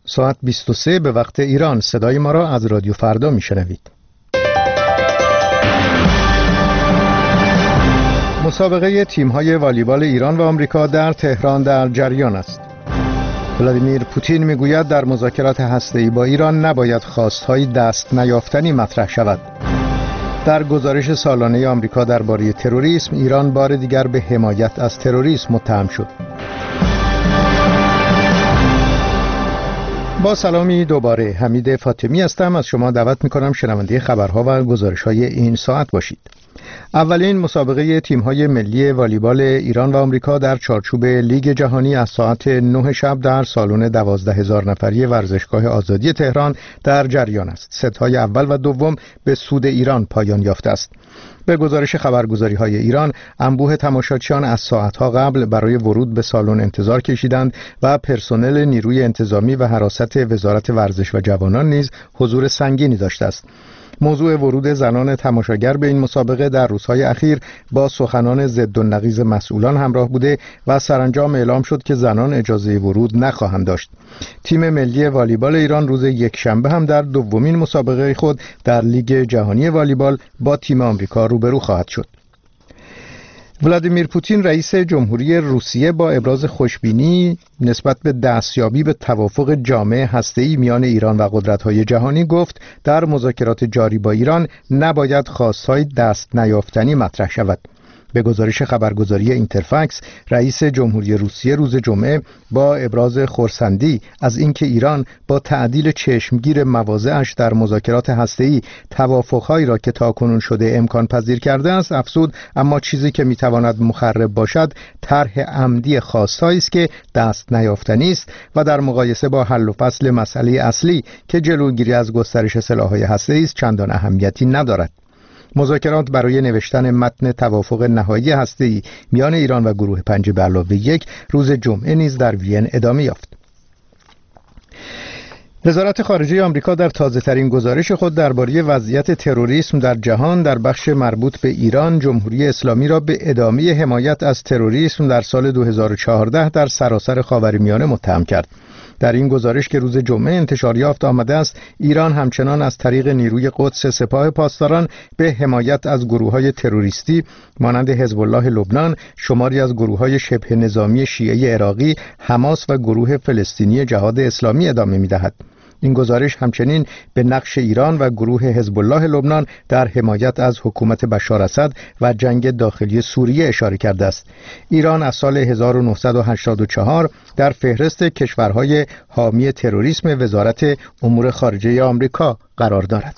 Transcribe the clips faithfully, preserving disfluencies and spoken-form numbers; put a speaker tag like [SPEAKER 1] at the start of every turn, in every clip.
[SPEAKER 1] ساعت بیست و سه به وقت ایران. صدای ما را از رادیو فردا میشنوید. مسابقه تیم‌های والیبال ایران و آمریکا در تهران در جریان است. ولادیمیر پوتین میگوید در مذاکرات هسته‌ای با ایران نباید خواست‌های دست نیافتنی مطرح شود. در گزارش سالانه آمریکا درباره تروریسم، ایران بار دیگر به حمایت از تروریسم متهم شد. با سلامی دوباره، حمید فاطمی هستم. از شما دعوت می‌کنم شنونده خبرها و گزارش‌های این ساعت باشید. اولین مسابقه تیم‌های ملی والیبال ایران و آمریکا در چارچوب لیگ جهانی از ساعت نه شب در سالن دوازده هزار نفری ورزشگاه آزادی تهران در جریان است. ست‌های اول و دوم به سود ایران پایان یافته است. به گزارش خبرگزاری‌های ایران، انبوه تماشاچیان از ساعت‌ها قبل برای ورود به سالن انتظار کشیدند و پرسنل نیروی انتظامی و حراست وزارت ورزش و جوانان نیز حضور سنگینی داشته است. موضوع ورود زنان تماشاگر به این مسابقه در روزهای اخیر با سخنان ضد و نقیض مسئولان همراه بوده و سرانجام اعلام شد که زنان اجازه ورود نخواهند داشت. تیم ملی والیبال ایران روز یکشنبه هم در دومین مسابقه خود در لیگ جهانی والیبال با تیم آمریکا روبرو خواهد شد. ولادیمیر پوتین رئیس جمهوری روسیه با ابراز خوشبینی نسبت به دستیابی به توافق جامع هسته‌ای میان ایران و قدرت‌های جهانی گفت در مذاکرات جاری با ایران نباید خواست‌های دست نیافتنی مطرح شود. به گزارش خبرگزاری اینترفکس، رئیس جمهوری روسیه روز جمعه با ابراز خرسندی از اینکه ایران با تعدیل چشمگیر مواضعش در مذاکرات هسته‌ای توافق‌هایی را که تاکنون شده امکان پذیر کرده است افزود، اما چیزی که می‌تواند مخرب باشد طرح عمدی خواستهایی است که دست نیافتنی است و در مقایسه با حل و فصل مسئله اصلی که جلوگیری از گسترش سلاح‌های هسته‌ای است چندان اهمیتی ندارد. مذاکرات برای نوشتن متن توافق نهایی هسته‌ای میان ایران و گروه پنج به علاوه یک روز جمعه نیز در وین ادامه یافت. وزارت خارجه آمریکا در تازه‌ترین گزارش خود درباره وضعیت تروریسم در جهان در بخش مربوط به ایران، جمهوری اسلامی را به ادامه حمایت از تروریسم در سال دو هزار و چهارده در سراسر خاورمیانه متهم کرد. در این گزارش که روز جمعه انتشار یافت آمده است، ایران همچنان از طریق نیروی قدس سپاه پاسداران به حمایت از گروه‌های تروریستی مانند حزب الله لبنان، شماری از گروه‌های شبه نظامی شیعه عراقی، حماس و گروه فلسطینی جهاد اسلامی ادامه می‌دهد. این گزارش همچنین به نقش ایران و گروه حزب الله لبنان در حمایت از حکومت بشار اسد و جنگ داخلی سوریه اشاره کرده است. ایران از سال هزار و نهصد و هشتاد و چهار در فهرست کشورهای حامی تروریسم وزارت امور خارجه آمریکا قرار دارد.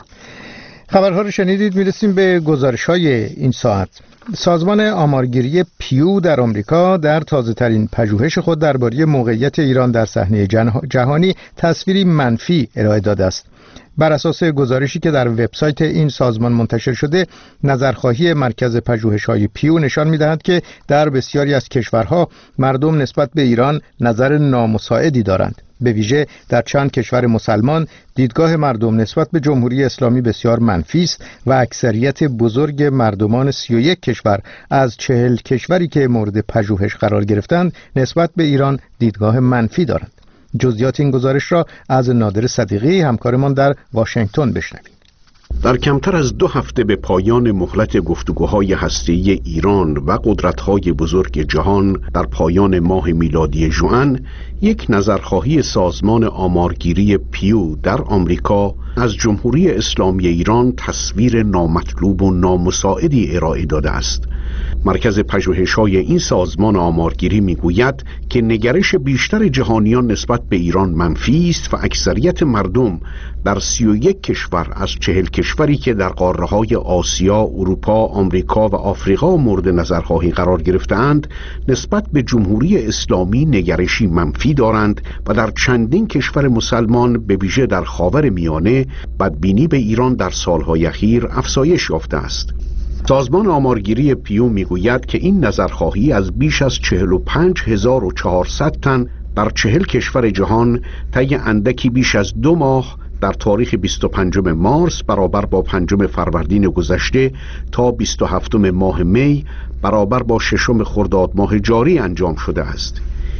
[SPEAKER 1] خبرها رو شنیدید. میرسیم به گزارش‌های این ساعت. سازمان آمارگیری پیو در آمریکا در تازه‌ترین پژوهش خود درباره موقعیت ایران در صحنه جهانی تصویری منفی ارائه داده است. بر اساس گزارشی که در وبسایت این سازمان منتشر شده، نظرخواهی مرکز پژوهش‌های پیو نشان می‌دهد که در بسیاری از کشورها مردم نسبت به ایران نظر نامساعدی دارند. به ویژه در چند کشور مسلمان دیدگاه مردم نسبت به جمهوری اسلامی بسیار منفی است و اکثریت بزرگ مردمان سی و یک کشور از چهل کشوری که مورد پژوهش قرار گرفتند نسبت به ایران دیدگاه منفی دارند. جزئیات این گزارش را از نادر صدیقی همکارمان در واشنگتن بشنویم.
[SPEAKER 2] در کمتر از دو هفته به پایان مهلت گفتگوهای هسته‌ای ایران و قدرت‌های بزرگ جهان در پایان ماه میلادی ژوئن، یک نظرخواهی سازمان آمارگیری پیو در آمریکا از جمهوری اسلامی ایران تصویر نامطلوب و نامساعدی ارائه داده است. مرکز پژوهش‌های این سازمان آمارگیری میگوید که نگرش بیشتر جهانیان نسبت به ایران منفی است و اکثریت مردم در سی و یک کشور از چهل کشوری که در قاره‌های آسیا، اروپا، آمریکا و آفریقا مورد نظرخواهی قرار گرفته‌اند نسبت به جمهوری اسلامی نگرشی منفی دارند و در چندین کشور مسلمان به ویژه در خاورمیانه بدبینی به ایران در سالهای اخیر افزایش یافته است. سازمان آمارگیری پیو میگوید که این نظرخواهی از بیش از چهل و پنج هزار و چهارصد تن در چهل کشور جهان طی اندکی بیش از دو ماه در تاریخ بیست و پنجم مارس برابر با پنجم فروردین گذشته تا بیست و هفتم ماه می برابر با ششم خرداد ماه جاری انجام شده است.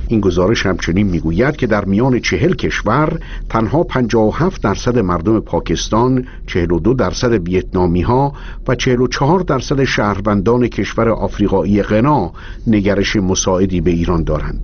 [SPEAKER 2] این گزارش همچنین میگوید که در میان چهل کشور تنها پنجاه و هفت درصد مردم پاکستان، چهل و دو درصد ویتنامی ها و چهل و چهار درصد شهروندان کشور آفریقایی غنا نگرش مساعدی به ایران دارند.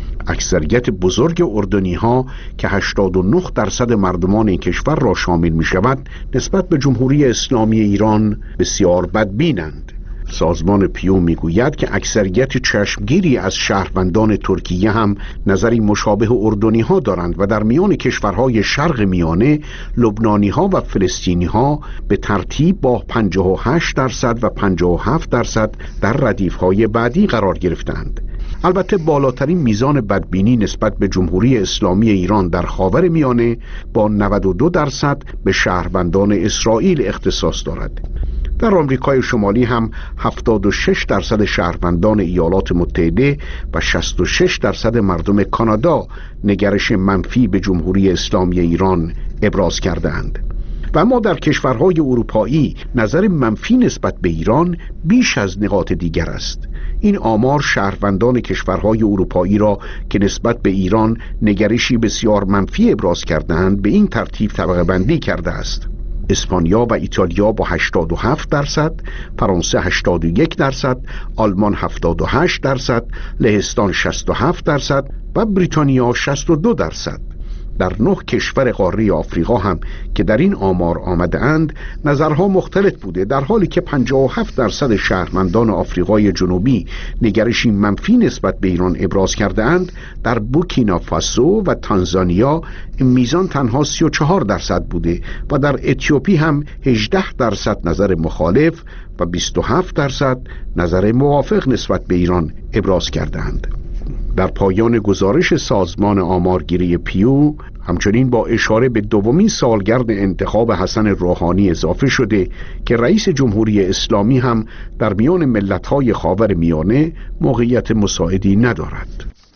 [SPEAKER 2] اکثریت بزرگ اردنی ها که هشتاد و نه درصد مردمان این کشور را شامل می شود نسبت به جمهوری اسلامی ایران بسیار بدبینند. سازمان پیو میگوید که اکثریت چشمگیری از شهروندان ترکیه هم نظری مشابه اردنی ها دارند و در میان کشورهای شرق میانه لبنانی ها و فلسطینی ها به ترتیب با پنجاه و هشت درصد و پنجاه و هفت درصد در ردیف های بعدی قرار گرفتند. البته بالاترین میزان بدبینی نسبت به جمهوری اسلامی ایران در خاور میانه با نود و دو درصد به شهروندان اسرائیل اختصاص دارد. در آمریکای شمالی هم هفتاد و شش درصد شهروندان ایالات متحده و شصت و شش درصد مردم کانادا نگرش منفی به جمهوری اسلامی ایران ابراز کردند. و اما در کشورهای اروپایی نظر منفی نسبت به ایران بیش از نقاط دیگر است. این آمار شهروندان کشورهای اروپایی را که نسبت به ایران نگرشی بسیار منفی ابراز کردند به این ترتیب طبقه بندی کرده است: اسپانیا و ایتالیا با هشتاد و هفت درصد، فرانسه هشتاد و یک درصد، آلمان هفتاد و هشت درصد، لهستان شصت و هفت درصد و بریتانیا شصت و دو درصد. در نه کشور قاره آفریقا هم که در این آمار آمده اند نظرها مختلف بوده، در حالی که پنجاه و هفت درصد شهروندان آفریقای جنوبی نگرشی منفی نسبت به ایران ابراز کرده اند. در بورکینافاسو و تانزانیا این میزان تنها سی و چهار درصد بوده و در اتیوپی هم هجده درصد نظر مخالف و بیست و هفت درصد نظر موافق نسبت به ایران ابراز کرده اند. در پایان گزارش سازمان آمارگیری پیو همچنین با اشاره به دومین سالگرد انتخاب حسن روحانی اضافه شده که رئیس جمهوری اسلامی هم در میان ملت‌های خاور میانه موقعیت مساعدی ندارد.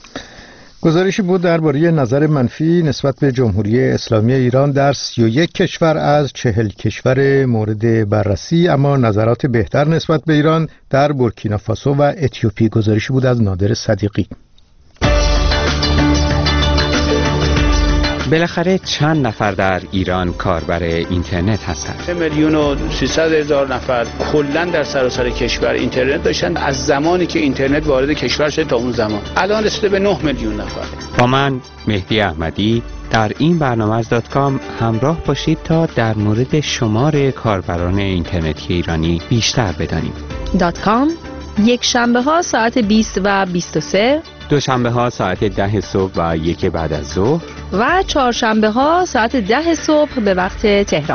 [SPEAKER 1] گزارشی بود درباره نظر منفی نسبت به جمهوری اسلامی ایران در سی و یک کشور از چهل کشور مورد بررسی، اما نظرات بهتر نسبت به ایران در بورکینافاسو و اتیوپی. گزارشی بود از نادر صدیقی.
[SPEAKER 3] بالاخره چند نفر در ایران کاربر اینترنت هستند؟
[SPEAKER 4] میلیون و سیصد هزار نفر کلا در سراسر کشور اینترنت داشتن از زمانی که اینترنت وارد کشور شد تا اون زمان. الان رسیده به نه میلیون نفر.
[SPEAKER 3] با من مهدی احمدی در این برنامه از دات کام همراه باشید تا در مورد شمار کاربران اینترنتی ایرانی بیشتر بدانیم.
[SPEAKER 5] دات کام یک شنبه ها ساعت بیست و بیست و سه،
[SPEAKER 3] دوشنبه ها ساعت ده صبح و یک بعد از ظهر
[SPEAKER 5] و چهارشنبه ها ساعت ده صبح به وقت تهران.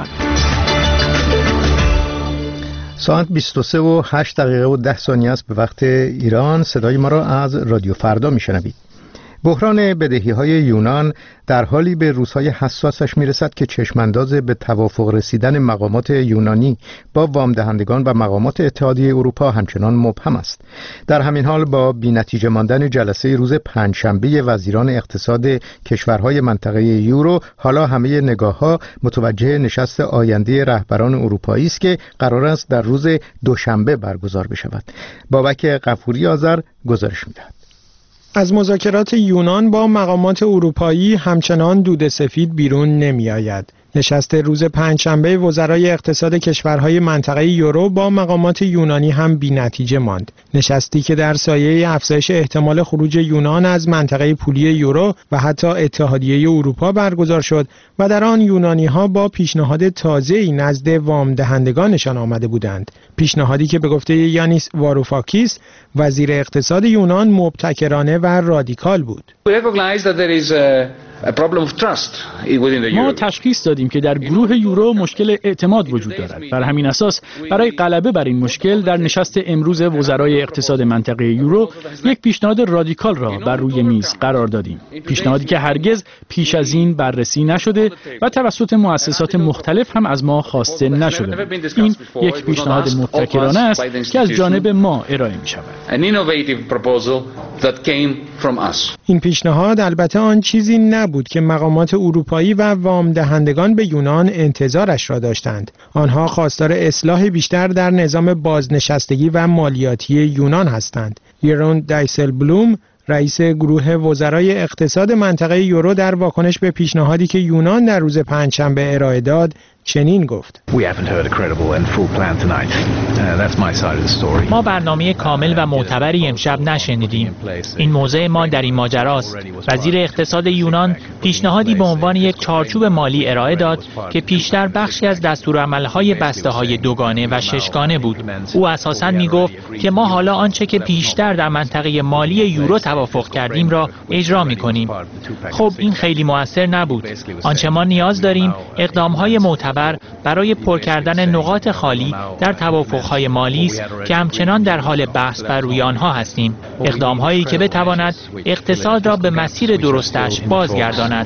[SPEAKER 1] ساعت بیست و سه و هشت دقیقه و ده ثانیه است به وقت ایران. صدای ما را از رادیو فردا میشنوید. بحران بدهی‌های یونان در حالی به روزهای حساسش میرسد که چشمانداز به توافق رسیدن مقامات یونانی با وام دهندگان و مقامات اتحادیه اروپا همچنان مبهم است. در همین حال با بی‌نتیجه ماندن جلسه روز پنجشنبه وزیران اقتصاد کشورهای منطقه یورو، حالا همه نگاه‌ها متوجه نشست آینده رهبران اروپایی است که قرار است در روز دوشنبه برگزار بشود. بابک غفوری آذر گزارش می‌دهد.
[SPEAKER 6] از مذاکرات یونان با مقامات اروپایی همچنان دود سفید بیرون نمی آید. نشست روز پنجشنبه وزرای اقتصاد کشورهای منطقه یورو با مقامات یونانی هم بی نتیجه ماند. نشستی که در سایه افزایش احتمال خروج یونان از منطقه پولی یورو و حتی اتحادیه اروپا برگزار شد و در آن یونانی ها با پیشنهاد تازه‌ای نزد وام دهندگانشان آمده بودند. پیشنهادی که به گفته یانیس واروفاکیس وزیر اقتصاد یونان مبتکرانه و رادیکال بود.
[SPEAKER 7] ما تشخیص دادیم که در گروه یورو مشکل اعتماد وجود دارد. بر همین اساس برای غلبه بر این مشکل در نشست امروز وزرای اقتصاد منطقه یورو یک پیشنهاد رادیکال را بر روی میز قرار دادیم. پیشنهادی که هرگز پیش از این بررسی نشده و توسط مؤسسات مختلف هم از ما خواسته نشده. این یک پیشنهاد مبتکرانه است که از جانب ما ارائه می شود.
[SPEAKER 6] این پیشنهاد البته آن چیزی نبود که مقامات اروپایی و وام دهندگان به یونان انتظارش را داشتند. آنها خواستار اصلاح بیشتر در نظام بازنشستگی و مالیاتی یونان هستند. یرون دایسل بلوم رئیس گروه وزرای اقتصاد منطقه یورو در واکنش به پیشنهادی که یونان در روز پنجشنبه ارائه داد چنین گفت:
[SPEAKER 8] ما برنامه کامل و معتبری امشب نشنیدیم. این موضع ما در این ماجراست. وزیر اقتصاد یونان پیشنهادی به عنوان یک چارچوب مالی ارائه داد که پیشتر بخشی از دستورالعمل‌های بسته‌های دوگانه و ششگانه بود. او اساساً می‌گفت که ما حالا آنچه که پیشتر در منطقه مالی یورو توافق کردیم را اجرا می‌کنیم. خب این خیلی مؤثر نبود. آنچه ما نیاز داریم اقدام‌های معتبر برای پر کردن نقاط خالی در توافق‌های مالی است که همچنان در حال بحث بر روی آنها هستیم. اقدام‌هایی که بتواند اقتصاد را به مسیر درستش بازگرداند.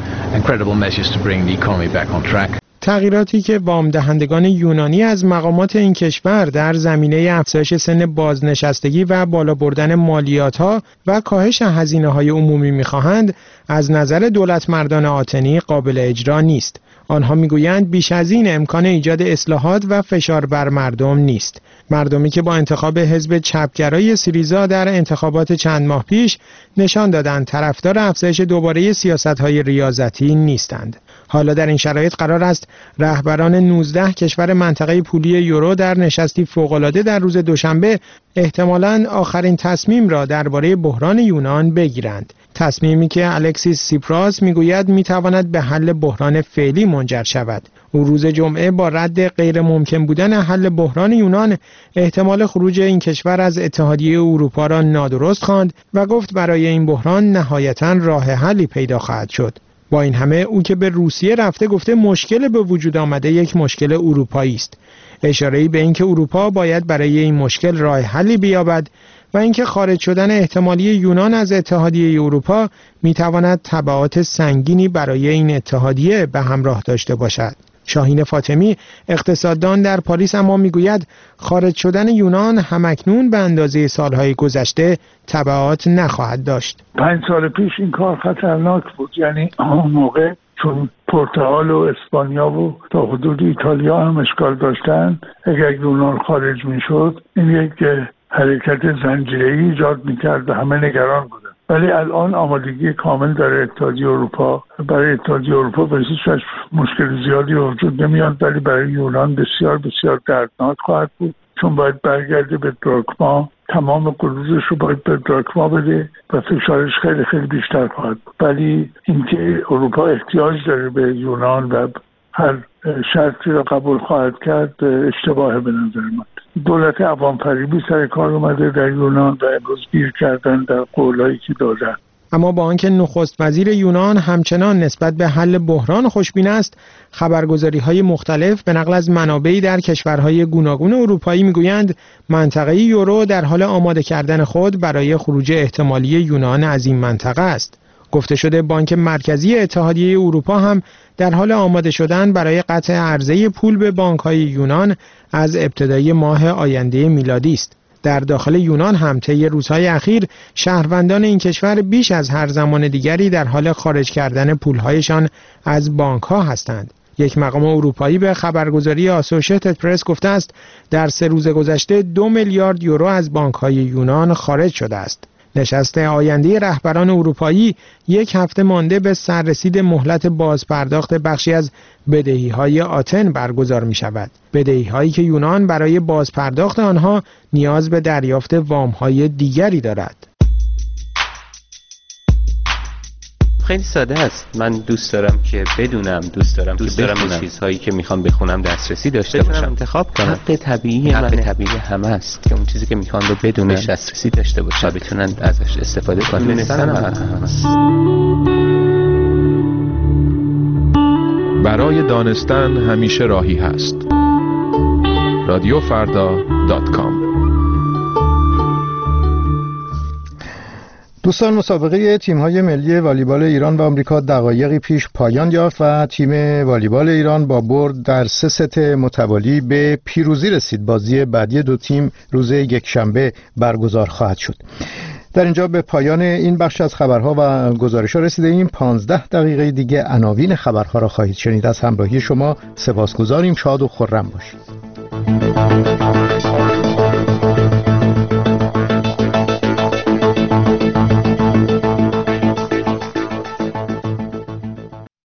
[SPEAKER 6] تغییراتی که وام دهندگان یونانی از مقامات این کشور در زمینه افزایش سن بازنشستگی و بالا بردن مالیات‌ها و کاهش هزینه‌های عمومی می‌خواهند، از نظر دولت مردان آتنی قابل اجرا نیست. آنها میگویند بیش از این امکان ایجاد اصلاحات و فشار بر مردم نیست. مردمی که با انتخاب حزب چپگرای سیریزا در انتخابات چند ماه پیش نشان دادند طرفدار افزایش دوباره سیاست‌های ریاضتی نیستند. حالا در این شرایط قرار است رهبران نوزده کشور منطقه پولی یورو در نشستی فوق‌العاده در روز دوشنبه احتمالاً آخرین تصمیم را درباره بحران یونان بگیرند. تصمیمی که الکسیس سیپراس میگوید میتواند به حل بحران فعلی منجر شود. او روز جمعه با رد غیر ممکن بودن حل بحران یونان احتمال خروج این کشور از اتحادیه اروپا را نادرست خواند و گفت برای این بحران نهایتاً راه حلی پیدا خواهد شد. با این همه او که به روسیه رفته گفته مشکل به وجود آمده یک مشکل اروپایی است. اشاره‌ای به اینکه اروپا باید برای این مشکل راه حلی بیابد و اینکه خارج شدن احتمالی یونان از اتحادیه اروپا میتواند تبعات سنگینی برای این اتحادیه به همراه داشته باشد. شاهین فاطمی اقتصاددان در پاریس اما میگوید خارج شدن یونان همکنون به اندازه سالهای گذشته تبعات نخواهد داشت.
[SPEAKER 9] پنج سال پیش این کار خطرناک بود، یعنی اون موقع چون پرتغال و اسپانیا و تا حدود ایتالیا هم اشکال داشتن، اگر یونان خارج میشد این یک حرکت زنجیره‌ای ایجاد میکرد و همه نگران بودن. ولی الان آمادگی کامل در اتحادیه اروپا، برای اتحادیه اروپا به هیچ وجه مشکل زیادی وجود نمیاد، ولی برای یونان بسیار بسیار دردناک خواهد بود، چون باید برگرده به دراکما، تمام قروضش رو باید به دراکما بده و فشارش خیلی خیلی بیشتر خواهد بود. ولی اینکه اروپا احتیاج داره به یونان و هر شرطی را قبول خواهد کرد اشتباهه به نظر من. دولت عوام فریبی سر کار اومده در یونان و امروز گیر کردن در قولایی که دادن.
[SPEAKER 6] اما با آنکه نخست وزیر یونان همچنان نسبت به حل بحران خوشبین است، خبرگزاری‌های مختلف به نقل از منابعی در کشورهای گوناگون اروپایی میگویند منطقه یورو در حال آماده کردن خود برای خروج احتمالی یونان از این منطقه است. گفته شده بانک مرکزی اتحادیه اروپا هم در حال آماده شدن برای قطع عرضه پول به بانک‌های یونان از ابتدای ماه آینده میلادی است. در داخل یونان هم طی روزهای اخیر شهروندان این کشور بیش از هر زمان دیگری در حال خارج کردن پولهایشان از بانک‌ها هستند. یک مقام اروپایی به خبرگزاری آسوشیتد پرس گفته است در سه روز گذشته دو میلیارد یورو از بانک‌های یونان خارج شده است. نشست آینده رهبران اروپایی یک هفته مانده به سررسید مهلت بازپرداخت بخشی از بدهی‌های آتن برگزار می‌شود. بدهی‌هایی که یونان برای بازپرداخت آنها نیاز به دریافت وام‌های دیگری دارد.
[SPEAKER 3] خیلی ساده است. من دوست دارم که بدونم، دوست دارم دوست که دارم چیزهایی که میخوام بخونم دسترسی داشته باشم، انتخاب کنم. حق طبیعی من طبیعی همه است که اون چیزی که میخوام رو بدونم دسترسی داشته باشم و بتونن ازش استفاده کنن. دونستنم
[SPEAKER 10] برای دانستن همیشه راهی هست. رادیو فردا دات کام.
[SPEAKER 1] دوستان، مسابقه تیم‌های ملی والیبال ایران و آمریکا دقایقی پیش پایان یافت و تیم والیبال ایران با برد در سه ست متوالی به پیروزی رسید. بازی بعدی دو تیم روز یکشنبه برگزار خواهد شد. در اینجا به پایان این بخش از خبرها و گزارش‌ها رسیده ایم. پانزده دقیقه دیگه عناوین خبرها را خواهید شنید. از همراهی شما سپاسگزاریم. شاد و خرم باشید.